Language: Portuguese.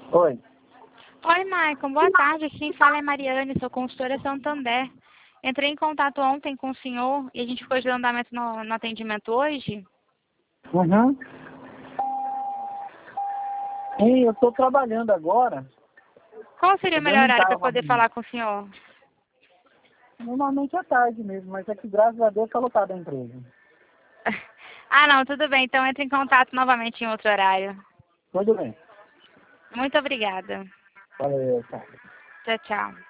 Oi. Oi, Maicon. Boa tarde. Quem fala é Mariane, sou consultora Santander. Entrei em contato ontem com o senhor e a gente ficou de andamento no atendimento hoje. Uhum. Sim, eu estou trabalhando agora. Qual seria o Tô dentro melhor de horário para casa. poder falar com o senhor? Normalmente é tarde mesmo, mas aqui, graças a Deus, está lotada a empresa. Ah, não, tudo bem. Então entre em contato novamente em outro horário. Tudo bem. Muito obrigada. Valeu, tchau. Tchau, tchau.